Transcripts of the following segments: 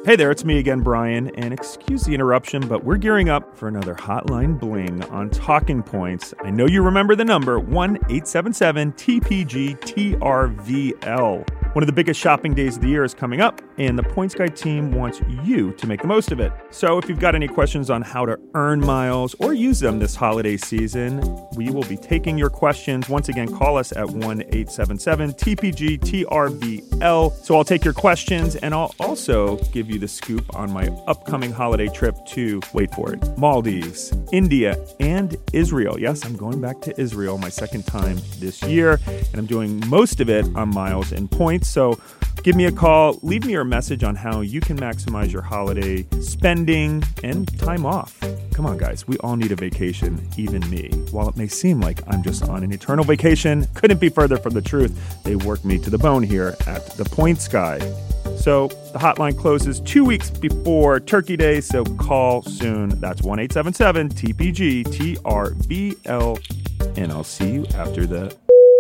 Hey there, it's me again, Brian, and excuse the interruption, but we're gearing up for another Hotline Bling on Talking Points. I know you remember the number, 1-877-TPG-TRVL. One of the biggest shopping days of the year is coming up, and the Points Guy team wants you to make the most of it. So if you've got any questions on how to earn miles or use them this holiday season, we will be taking your questions. Once again, call us at 1-877-TPG-TRVL. So I'll take your questions, and I'll also give you the scoop on my upcoming holiday trip to, wait for it, Maldives, India, and Israel. Yes, I'm going back to Israel, my second time this year, and I'm doing most of it on miles and points. So give me a call, leave me your message on how you can maximize your holiday spending and time off. Come on, guys, we all need a vacation, even me. While it may seem like I'm just on an eternal vacation, couldn't be further from the truth. They work me to the bone here at the Points Guy. So the hotline closes 2 weeks before Turkey Day, so call soon. That's 1-877-TPG-TRVL, and I'll see you after the...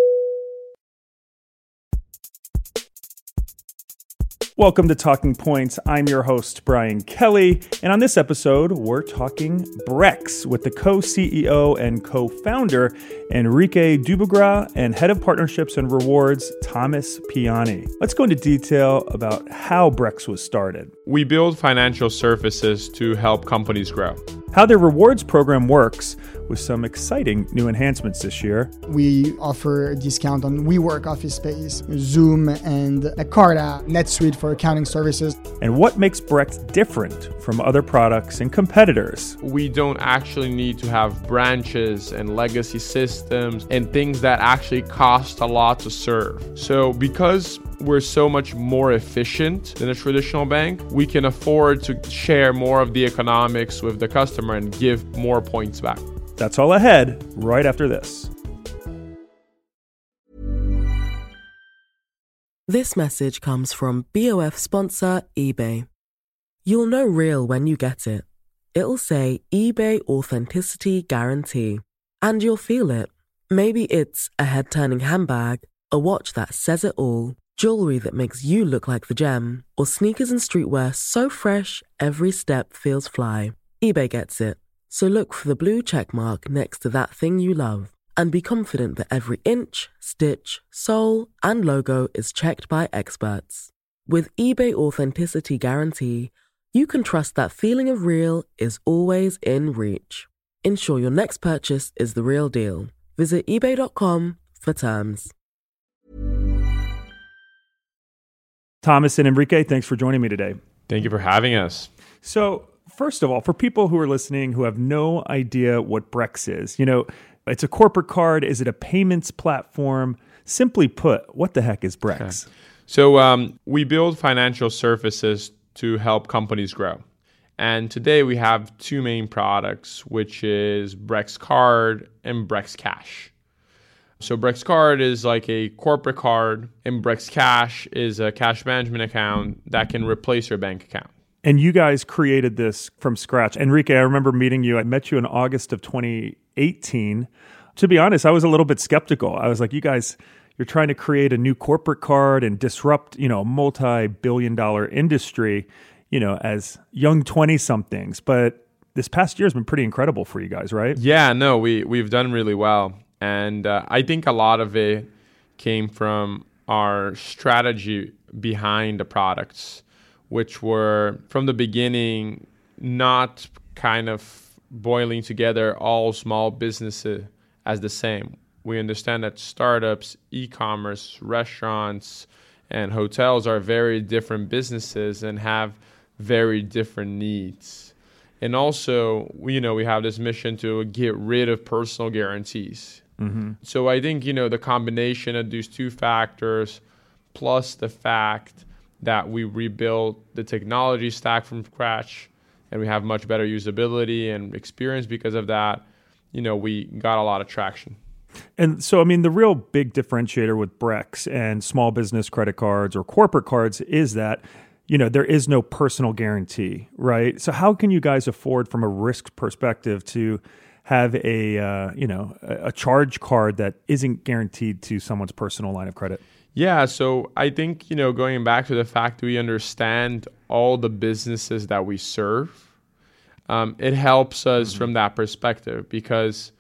Welcome to Talking Points. I'm your host, Brian Kelly, and on this episode, we're talking Brex with the co-CEO and co-founder, Enrique Dubugras, and head of partnerships and rewards, Thomas Piani. Let's go into detail about how Brex was started. We build financial services to help companies grow. How their rewards program works with some exciting new enhancements this year. We offer a discount on WeWork office space, Zoom, and Carta, NetSuite for accounting services. And what makes Brex different from other products and competitors? We don't actually need to have branches and legacy systems and things that actually cost a lot to serve. So because we're so much more efficient than a traditional bank, we can afford to share more of the economics with the customer and give more points back. That's all ahead right after this. This message comes from BOF sponsor eBay. You'll know real when you get it. It'll say eBay Authenticity Guarantee. And you'll feel it. Maybe it's a head-turning handbag, a watch that says it all, jewelry that makes you look like the gem, or sneakers and streetwear so fresh every step feels fly. eBay gets it. So look for the blue check mark next to that thing you love and be confident that every inch, stitch, sole, and logo is checked by experts. With eBay Authenticity Guarantee, you can trust that feeling of real is always in reach. Ensure your next purchase is the real deal. Visit ebay.com for terms. Thomas and Enrique, thanks for joining me today. Thank you for having us. So, first of all, for people who are listening who have no idea what Brex is, it's a corporate card. Is it a payments platform? Simply put, what the heck is Brex? Okay. So we build financial services to help companies grow. And today we have two main products, which is Brex Card and Brex Cash. So Brex Card is like a corporate card, and Brex Cash is a cash management account that can replace your bank account. And you guys created this from scratch. Enrique, I remember meeting you. I met you in August of 2018. To be honest, I was a little bit skeptical. I was like, you guys, you're trying to create a new corporate card and disrupt, a multi-billion-dollar industry, as young 20-somethings. But this past year has been pretty incredible for you guys, right? Yeah, no, we've done really well. And I think a lot of it came from our strategy behind the products, which were from the beginning not kind of boiling together all small businesses as the same. We understand that startups, e-commerce, restaurants, and hotels are very different businesses and have very different needs. And also, we have this mission to get rid of personal guarantees. Mm-hmm. So I think, the combination of these two factors, plus the fact that we rebuilt the technology stack from scratch and we have much better usability and experience because of that, we got a lot of traction. And so, the real big differentiator with Brex and small business credit cards or corporate cards is that, there is no personal guarantee, right? So how can you guys afford from a risk perspective to have a charge card that isn't guaranteed to someone's personal line of credit? Yeah, so I think, going back to the fact that we understand all the businesses that we serve, it helps us from that perspective because,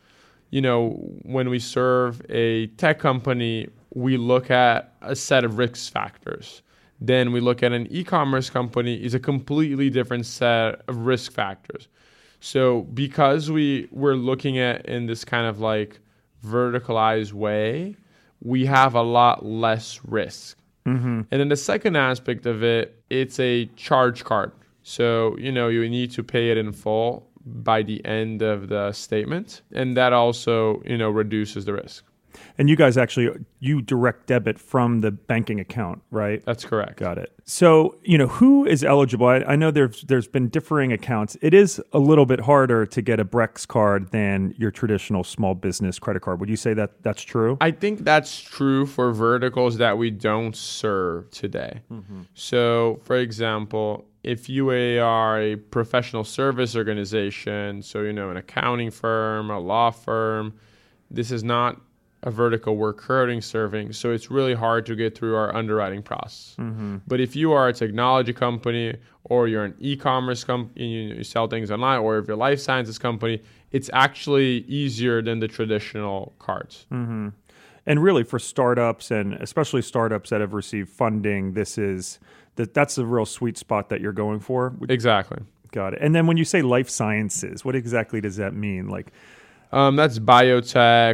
when we serve a tech company, we look at a set of risk factors. Then we look at an e-commerce company, is a completely different set of risk factors. So because we're looking at in this kind of like verticalized way, we have a lot less risk. And then the second aspect of it, it's a charge card. So, you need to pay it in full by the end of the statement. And that also, reduces the risk. And you guys you direct debit from the banking account, right? That's correct. Got it. So, who is eligible? I know there's been differing accounts. It is a little bit harder to get a Brex card than your traditional small business credit card. Would you say that that's true? I think that's true for verticals that we don't serve today. So, for example, if you are a professional service organization, so, an accounting firm, a law firm, this is not a vertical we're currently serving, so it's really hard to get through our underwriting process. But if you are a technology company or you're an e-commerce company, you sell things online, or if you're a life sciences company, it's actually easier than the traditional cards. And really for startups, and especially startups that have received funding, that's a real sweet spot that you're going for. Exactly. Got it. And then when you say life sciences, what exactly does that mean? That's biotech,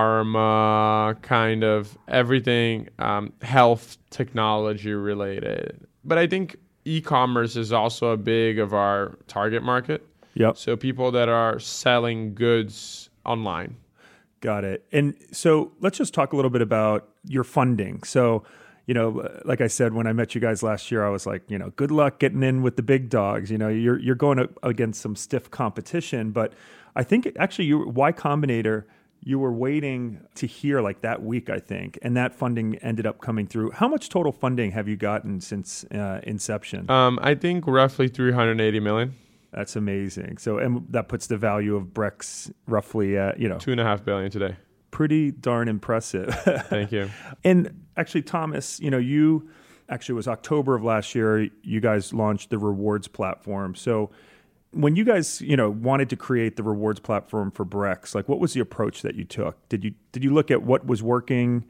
pharma, kind of everything, health technology related. But I think e-commerce is also a big of our target market. Yep. So people that are selling goods online. Got it. And so let's just talk a little bit about your funding. So, like I said, when I met you guys last year, I was like, good luck getting in with the big dogs. You're going up against some stiff competition, but I think actually Y Combinator, you were waiting to hear like that week, I think, and that funding ended up coming through. How much total funding have you gotten since inception? I think roughly $380 million. That's amazing. So, and that puts the value of Brex roughly at, $2.5 billion today. Pretty darn impressive. Thank you. And actually, Thomas, it was October of last year, you guys launched the rewards platform. So when you guys, wanted to create the rewards platform for Brex, like what was the approach that you took? Did you look at what was working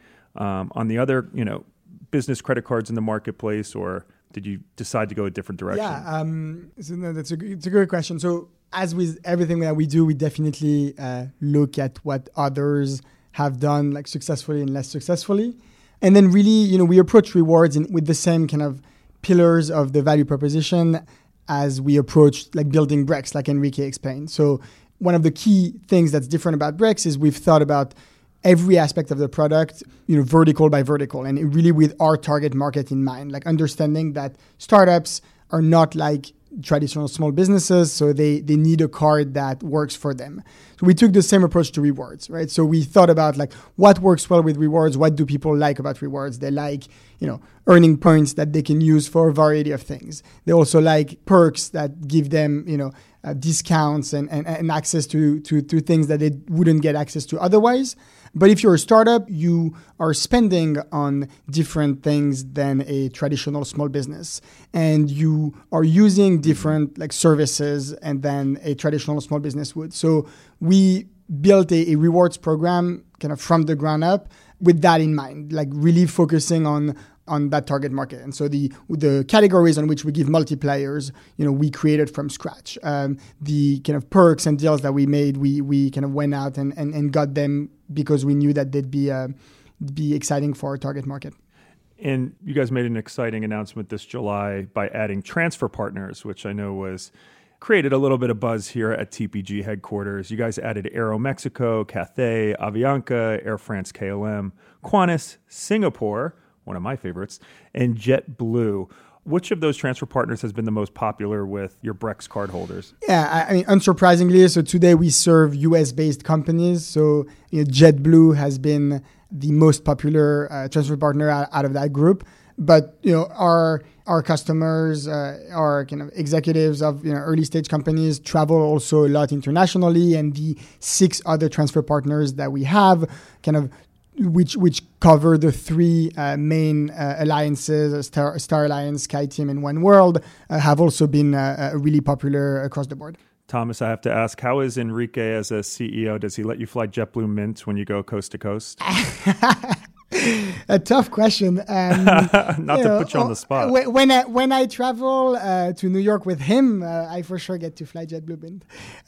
on the other, business credit cards in the marketplace, or did you decide to go a different direction? Yeah, it's a great question. So as with everything that we do, we definitely look at what others have done like successfully and less successfully. And then really, we approach rewards with the same kind of pillars of the value proposition as we approach like building Brex, like Enrique explained. So one of the key things that's different about Brex is we've thought about every aspect of the product, vertical by vertical, and really with our target market in mind, like understanding that startups are not like traditional small businesses, so they need a card that works for them. So we took the same approach to rewards, right? So we thought about like what works well with rewards, what do people like about rewards? They like, earning points that they can use for a variety of things. They also like perks that give them, discounts and access to things that they wouldn't get access to otherwise. But if you're a startup, you are spending on different things than a traditional small business. And you are using different like services and than a traditional small business would. So we built a rewards program kind of from the ground up with that in mind, like really focusing on that target market. And so the categories on which we give multipliers, we created from scratch. The kind of perks and deals that we made, we kind of went out and got them because we knew that they'd be exciting for our target market. And you guys made an exciting announcement this July by adding transfer partners, which I know created a little bit of buzz here at TPG headquarters. You guys added Aeromexico, Cathay, Avianca, Air France KLM, Qantas, Singapore, one of my favorites, and JetBlue. Which of those transfer partners has been the most popular with your Brex card holders? Yeah, I mean, unsurprisingly, so today we serve US-based companies. So JetBlue has been the most popular transfer partner out of that group. But our customers, our kind of executives of early stage companies travel also a lot internationally, and the 6 other transfer partners that we have kind of which cover the three main alliances, Star Alliance, SkyTeam, and One World, have also been really popular across the board. Thomas, I have to ask, how is Enrique as a CEO? Does he let you fly JetBlue Mint when you go coast to coast? A tough question. Not to put you on the spot. When I travel to New York with him, I for sure get to fly JetBlue Mint.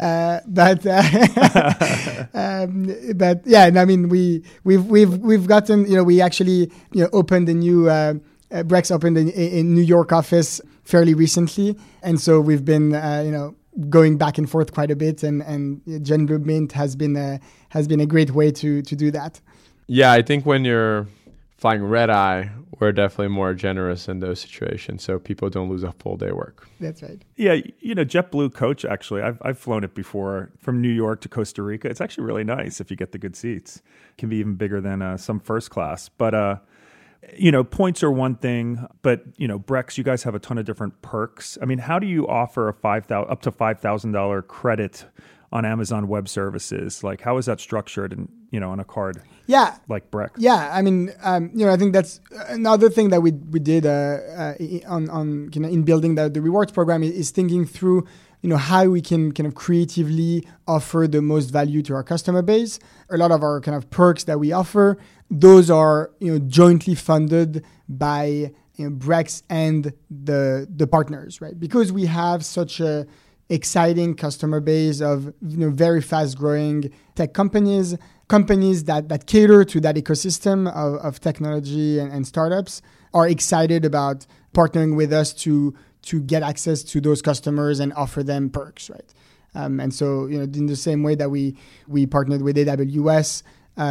But yeah, I mean, we've gotten, we actually opened a new Brex opened a New York office fairly recently, and so we've been going back and forth quite a bit, and JetBlue Mint has been a great way to do that. Yeah, I think when you're flying red eye, we're definitely more generous in those situations, so people don't lose a full day work. That's right. Yeah, JetBlue coach, actually, I've flown it before from New York to Costa Rica. It's actually really nice if you get the good seats. It can be even bigger than some first class. But, points are one thing, but, Brex, you guys have a ton of different perks. I mean, how do you offer up to $5,000 credit on Amazon Web Services? Like, how is that structured on a card? Yeah, like Brex. Yeah, I mean, I think that's another thing that we did in building the rewards program is thinking through how we can kind of creatively offer the most value to our customer base. A lot of our kind of perks that we offer, those are jointly funded by Brex and the partners, right? Because we have such a exciting customer base of very fast growing tech companies that cater to that ecosystem of technology and startups are excited about partnering with us to get access to those customers and offer them perks, right? And so in the same way that we partnered with AWS,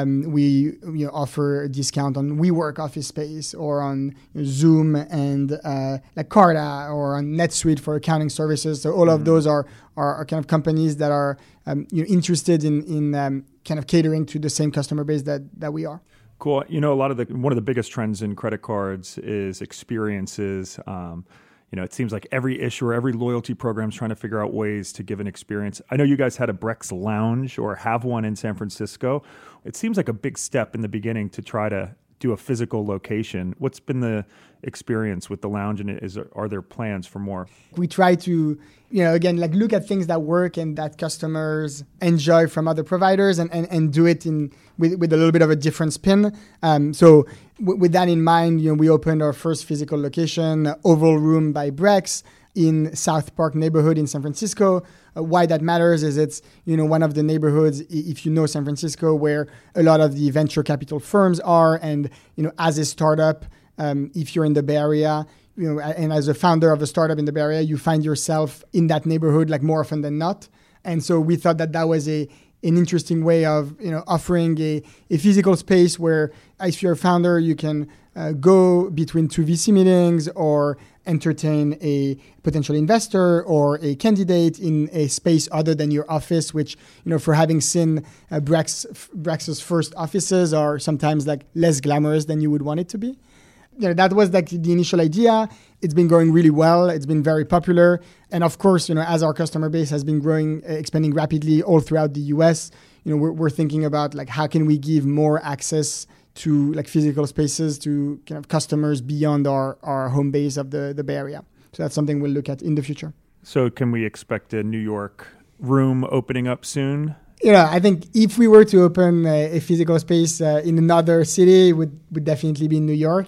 we offer a discount on WeWork office space, or on Zoom and like Carta, or on NetSuite for accounting services. So all of those are kind of companies that are interested in kind of catering to the same customer base that we are. Cool. One of the biggest trends in credit cards is experiences. It seems like every issuer, every loyalty program is trying to figure out ways to give an experience. I know you guys had a Brex Lounge, or have one in San Francisco. It seems like a big step in the beginning to try to do a physical location. What's been the experience with the lounge, and are there plans for more? We try to, again, like look at things that work and that customers enjoy from other providers, and do it with a little bit of a different spin. So with that in mind, we opened our first physical location, Oval Room by Brex, in South Park neighborhood in San Francisco. Why that matters is it's one of the neighborhoods, if you know San Francisco, where a lot of the venture capital firms are, and as a startup, if you're in the Bay Area, and as a founder of a startup in the Bay Area, you find yourself in that neighborhood like more often than not. And so we thought that was an interesting way of offering a physical space where, if you're a founder, you can go between two VC meetings or entertain a potential investor or a candidate in a space other than your office, which, for having seen Brex's first offices are sometimes like less glamorous than you would want it to be. That was like the initial idea. It's been going really well. It's been very popular. And of course, as our customer base has been growing, expanding rapidly all throughout the US, we're thinking about like how can we give more access to like physical spaces to kind of customers beyond our home base of the Bay Area. So that's something we'll look at in the future. So can we expect a New York room opening up soon? I think if we were to open a physical space in another city, it would definitely be in New York.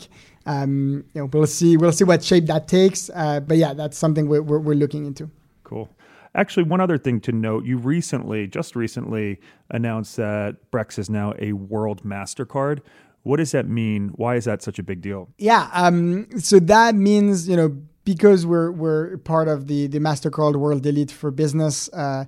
We'll see what shape that takes. But yeah, that's something we're looking into. Cool. Actually, one other thing to note, you just recently announced that Brex is now a World MasterCard. What does that mean? Why is that such a big deal? Yeah, so that means, because we're part of the MasterCard World Elite for Business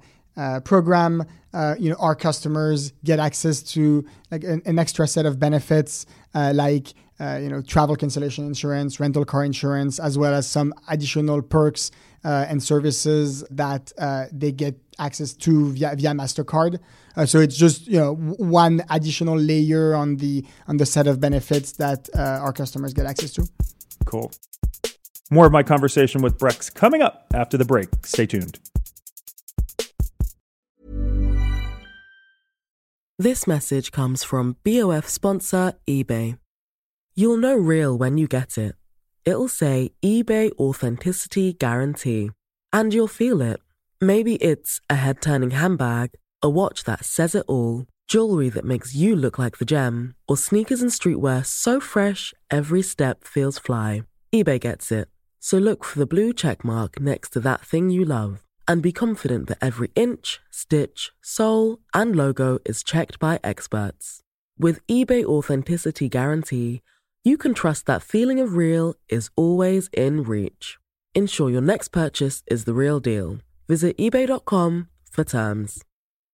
program, our customers get access to like an extra set of benefits, like travel cancellation insurance, rental car insurance, as well as some additional perks and services that they get access to via MasterCard. So it's just one additional layer on the set of benefits that our customers get access to. Cool. More of my conversation with Brex coming up after the break. Stay tuned. This message comes from BOF sponsor eBay. You'll know real when you get it. It'll say eBay Authenticity Guarantee. And you'll feel it. Maybe it's a head-turning handbag, a watch that says it all, jewelry that makes you look like the gem, or sneakers and streetwear so fresh every step feels fly. eBay gets it. So look for the blue check mark next to that thing you love. And be confident that every inch, stitch, sole, and logo is checked by experts. With eBay Authenticity Guarantee, you can trust that feeling of real is always in reach. Ensure your next purchase is the real deal. Visit ebay.com for terms.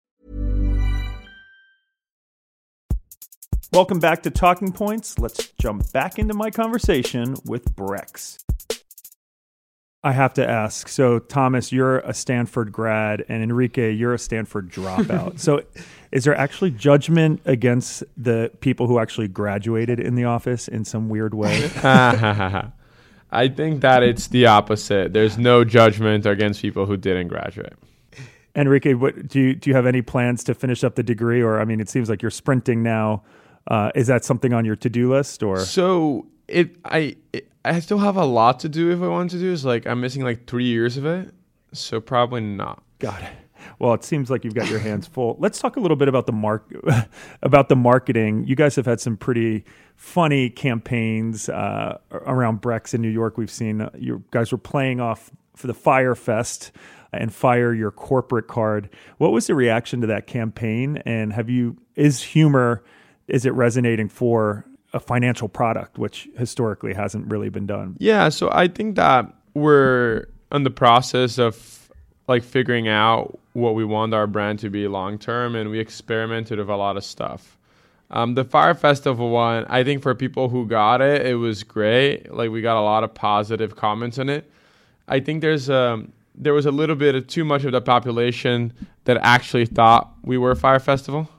Welcome back to Talking Points. Let's jump back into my conversation with Brex. I have to ask, so Thomas, you're a Stanford grad, and Enrique, you're a Stanford dropout. So is there actually judgment against the people who actually graduated in the office in some weird way? I think that it's the opposite. There's no judgment against people who didn't graduate. Enrique, do you have any plans to finish up the degree? Or, I mean, it seems like you're sprinting now. Is that something on your to-do list? Or so I still have a lot to do if I want to do. It's like I'm missing like 3 years of it. So probably not. Got it. Well, it seems like you've got your hands full. Let's talk a little bit about the marketing. You guys have had some pretty funny campaigns around Brex in New York. We've seen you guys were playing off for the Fyre Fest and Fyre your corporate card. What was the reaction to that campaign? And is it resonating for a financial product, which historically hasn't really been done? Yeah, so I think that we're in the process of like figuring out what we want our brand to be long term, and we experimented with a lot of stuff. The Fyre Festival one, I think for people who got it, it was great. Like we got a lot of positive comments on it. I think there was a little bit of too much of the population that actually thought we were Fyre Festival.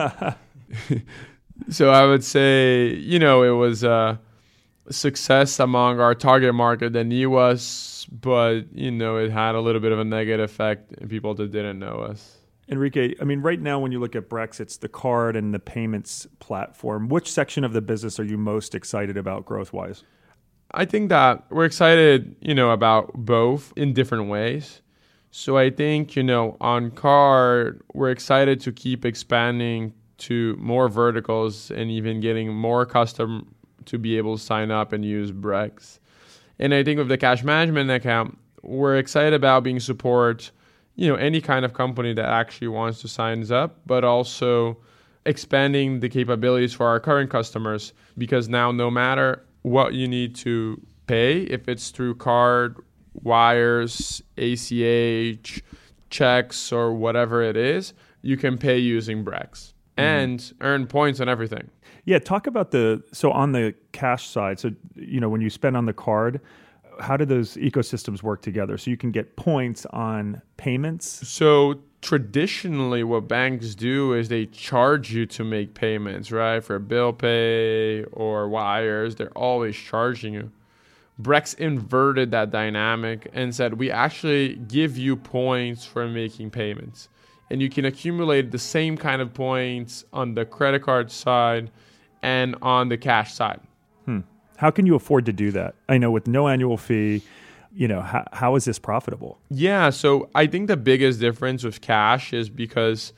So I would say, it was a success among our target market that knew us, but, it had a little bit of a negative effect in people that didn't know us. Enrique, I mean, right now when you look at Brex, it's the card and the payments platform. Which section of the business are you most excited about growth-wise? I think that we're excited, about both in different ways. So I think, on card, we're excited to keep expanding to more verticals and even getting more custom to be able to sign up and use Brex. And I think with the cash management account, we're excited about being support, any kind of company that actually wants to sign up, but also expanding the capabilities for our current customers, because now no matter what you need to pay, if it's through card, wires, ACH, checks, or whatever it is, you can pay using Brex and earn points on everything. Yeah, talk about so on the cash side, so, when you spend on the card, how do those ecosystems work together? So you can get points on payments? So traditionally what banks do is they charge you to make payments, right? For bill pay or wires, they're always charging you. Brex inverted that dynamic and said, we actually give you points for making payments. And you can accumulate the same kind of points on the credit card side and on the cash side. How can you afford to do that? I know with no annual fee, how is this profitable? Yeah, so I think the biggest difference with cash is because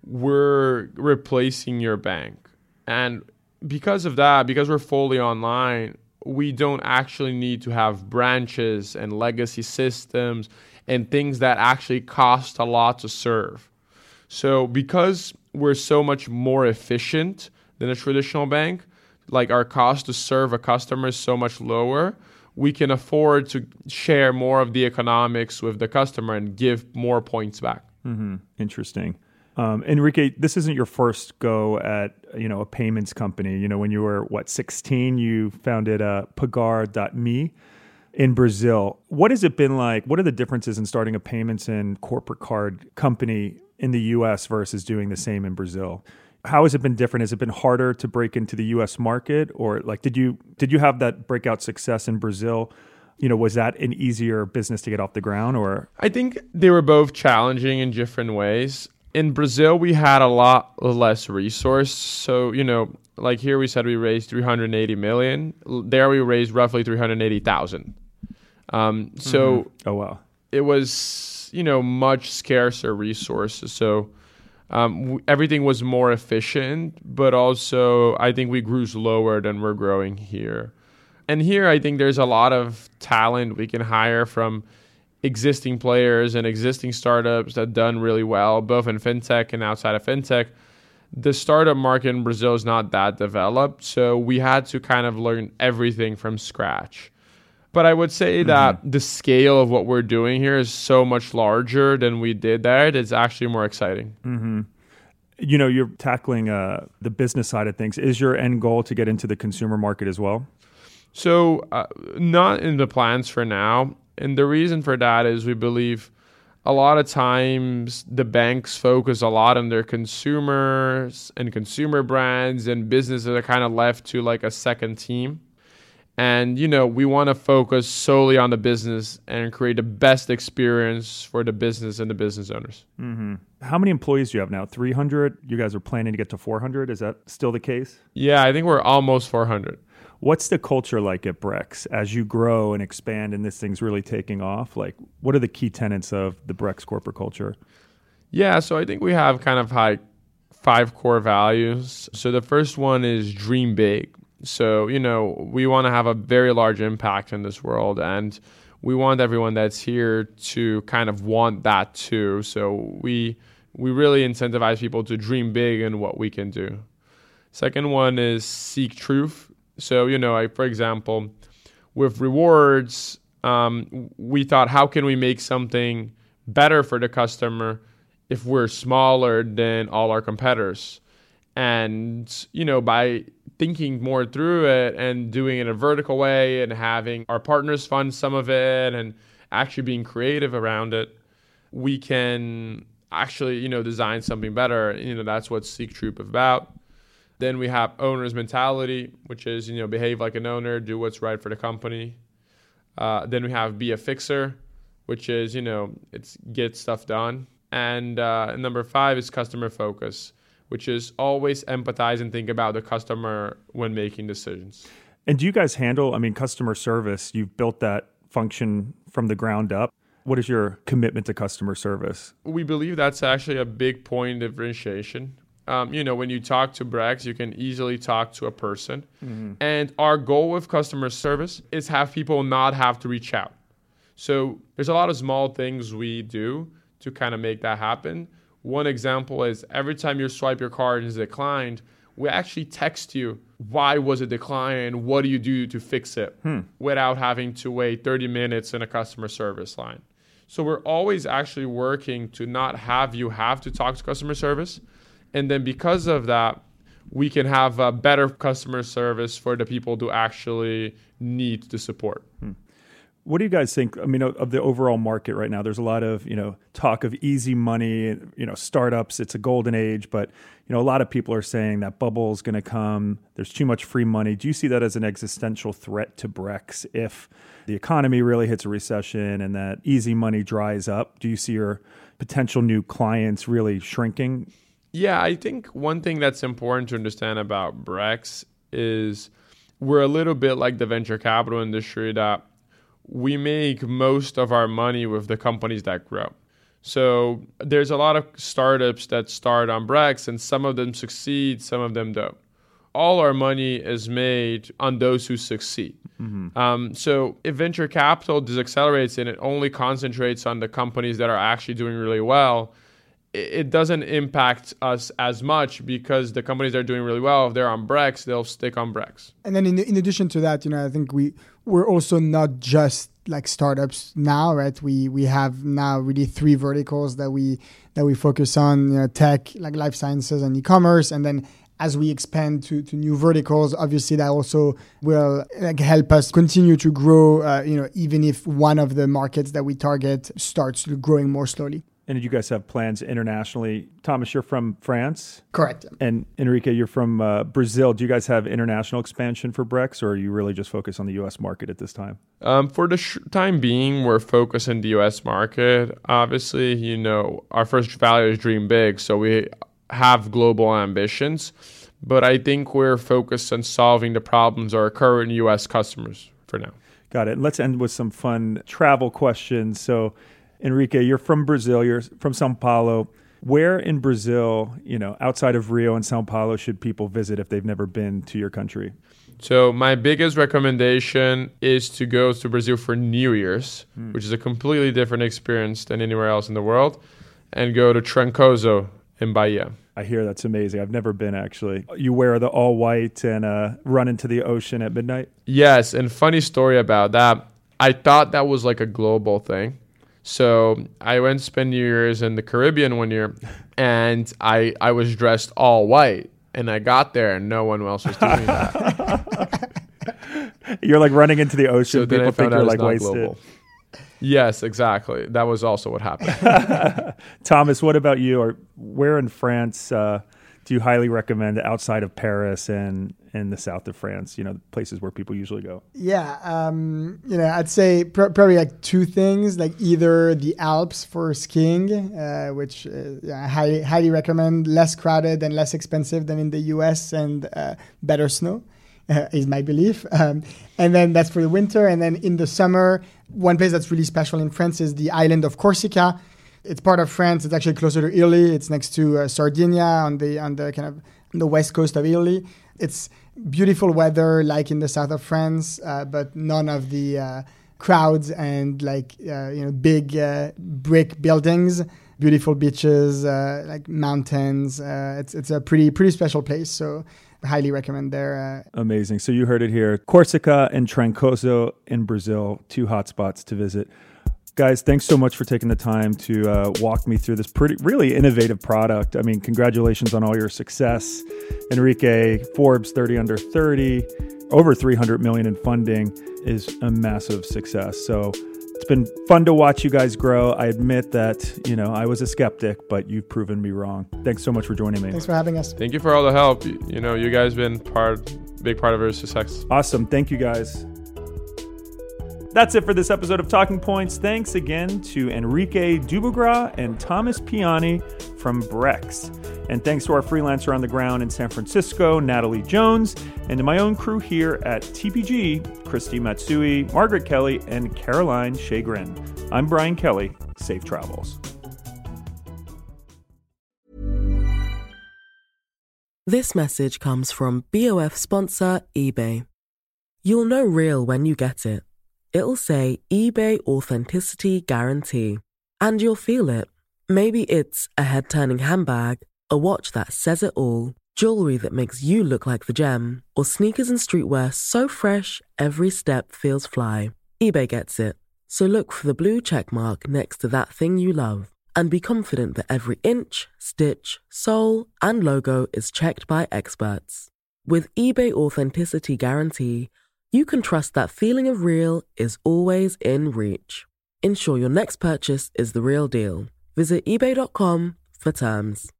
we're replacing your bank. And because of that, because we're fully online, we don't actually need to have branches and legacy systems and things that actually cost a lot to serve. So because we're so much more efficient than a traditional bank, like our cost to serve a customer is so much lower, we can afford to share more of the economics with the customer and give more points back. Mm-hmm. Interesting. Enrique, this isn't your first go at, a payments company. When you were, 16, you founded Pagar.me in Brazil. What has it been like? What are the differences in starting a payments and corporate card company in the U.S. versus doing the same in Brazil? How has it been different? Has it been harder to break into the U.S. market, or did you have that breakout success in Brazil? Was that an easier business to get off the ground? Or I think they were both challenging in different ways. In Brazil, we had a lot less resource. So, like here we said we raised 380 million. There we raised roughly 380,000. So oh wow, it was much scarcer resources. So everything was more efficient, but also I think we grew slower than we're growing here. And here I think there's a lot of talent we can hire from existing players and existing startups that done really well, both in fintech and outside of fintech. The startup market in Brazil is not that developed, so we had to kind of learn everything from scratch. But I would say that the scale of what we're doing here is so much larger than we did there. It's actually more exciting. Mm-hmm. You're tackling the business side of things. Is your end goal to get into the consumer market as well? So not in the plans for now. And the reason for that is we believe a lot of times the banks focus a lot on their consumers and consumer brands, and businesses are kind of left to like a second team. And, we want to focus solely on the business and create the best experience for the business and the business owners. Mm-hmm. How many employees do you have now? 300? You guys are planning to get to 400? Is that still the case? Yeah, I think we're almost 400. What's the culture like at Brex as you grow and expand and this thing's really taking off? Like, what are the key tenets of the Brex corporate culture? Yeah, so I think we have kind of 5 core values. So the first one is dream big. So, we want to have a very large impact in this world, and we want everyone that's here to kind of want that too. So we really incentivize people to dream big in what we can do. Second one is seek truth. So, for example, with rewards, we thought, how can we make something better for the customer if we're smaller than all our competitors? And, by thinking more through it and doing it in a vertical way and having our partners fund some of it and actually being creative around it, we can actually, design something better. That's what Seek Truth is about. Then we have owner's mentality, which is, behave like an owner, do what's right for the company. Then we have be a fixer, which is, it's get stuff done. And number 5 is customer focus, which is always empathize and think about the customer when making decisions. And do you guys handle, customer service? You've built that function from the ground up. What is your commitment to customer service? We believe that's actually a big point of differentiation. When you talk to Brex, you can easily talk to a person. Mm-hmm. And our goal with customer service is have people not have to reach out. So there's a lot of small things we do to kind of make that happen. One example is every time you swipe your card and it's declined, we actually text you, why was it declined? What do you do to fix it? Without having to wait 30 minutes in a customer service line. So we're always actually working to not have you have to talk to customer service. And then because of that, we can have a better customer service for the people who actually need the support. What do you guys think, of the overall market right now? There's a lot of, talk of easy money, startups. It's a golden age, but, a lot of people are saying that bubble is going to come. There's too much free money. Do you see that as an existential threat to Brex if the economy really hits a recession and that easy money dries up? Do you see your potential new clients really shrinking? Yeah, I think one thing that's important to understand about Brex is we're a little bit like the venture capital industry, that we make most of our money with the companies that grow. So there's a lot of startups that start on Brex, and some of them succeed, some of them don't. All our money is made on those who succeed. Mm-hmm. So if venture capital decelerates and it only concentrates on the companies that are actually doing really well, it doesn't impact us as much, because the companies that are doing really well, if they're on Brex, they'll stick on Brex. And then in addition to that, I think we're also not just like startups now, right? We have now really 3 verticals that we focus on, tech, like life sciences and e-commerce. And then as we expand to new verticals, obviously that also will help us continue to grow, even if one of the markets that we target starts growing more slowly. And you guys have plans internationally. Thomas, you're from France? Correct. And Enrique, you're from Brazil. Do you guys have international expansion for Brex, or are you really just focused on the U.S. market at this time? For the time being, we're focused in the U.S. market. Obviously, our first value is dream big, so we have global ambitions. But I think we're focused on solving the problems of our current U.S. customers for now. Got it. And let's end with some fun travel questions. So, Enrique, you're from Brazil. You're from São Paulo. Where in Brazil, outside of Rio and São Paulo, should people visit if they've never been to your country? So my biggest recommendation is to go to Brazil for New Year's, which is a completely different experience than anywhere else in the world, and go to Trancoso in Bahia. I hear that's amazing. I've never been, actually. You wear the all white and run into the ocean at midnight? Yes, and funny story about that. I thought that was like a global thing. So I went to spend New Year's in the Caribbean one year, and I was dressed all white. And I got there, and no one else was doing that. You're like running into the ocean. So people think you're like wasted. Global. Yes, exactly. That was also what happened. Thomas, what about you? Or where in France do you highly recommend outside of Paris and in the south of France? The places where people usually go. Yeah, I'd say probably like two things. Like either the Alps for skiing, which I highly recommend. Less crowded and less expensive than in the US, and better snow. Is my belief. And then that's for the winter. And then in the summer, one place that's really special in France is the island of Corsica. It's part of France. It's actually closer to Italy. It's next to Sardinia on the kind of the west coast of Italy. It's beautiful weather like in the south of France, but none of the crowds and big brick buildings. Beautiful beaches, like mountains. It's a pretty special place. So highly recommend there. Amazing. So you heard it here. Corsica and Trancoso in Brazil, two hotspots to visit. Guys, thanks so much for taking the time to walk me through this really innovative product. I mean, congratulations on all your success. Enrique, Forbes 30 Under 30, over $300 million in funding is a massive success. So it's been fun to watch you guys grow. I admit that, I was a skeptic, but you've proven me wrong. Thanks so much for joining me. Thanks for having us. Thank you for all the help. You guys been big part of our success. Awesome. Thank you, guys. That's it for this episode of Talking Points. Thanks again to Enrique Dubugras and Thomas Piani from Brex. And thanks to our freelancer on the ground in San Francisco, Natalie Jones, and to my own crew here at TPG, Christy Matsui, Margaret Kelly, and Caroline Chagrin. I'm Brian Kelly. Safe travels. This message comes from BOF sponsor eBay. You'll know real when you get it. It'll say eBay Authenticity Guarantee. And you'll feel it. Maybe it's a head-turning handbag, a watch that says it all, jewelry that makes you look like the gem, or sneakers and streetwear so fresh every step feels fly. eBay gets it. So look for the blue check mark next to that thing you love. And be confident that every inch, stitch, sole, and logo is checked by experts. With eBay Authenticity Guarantee, you can trust that feeling of real is always in reach. Ensure your next purchase is the real deal. Visit eBay.com for terms.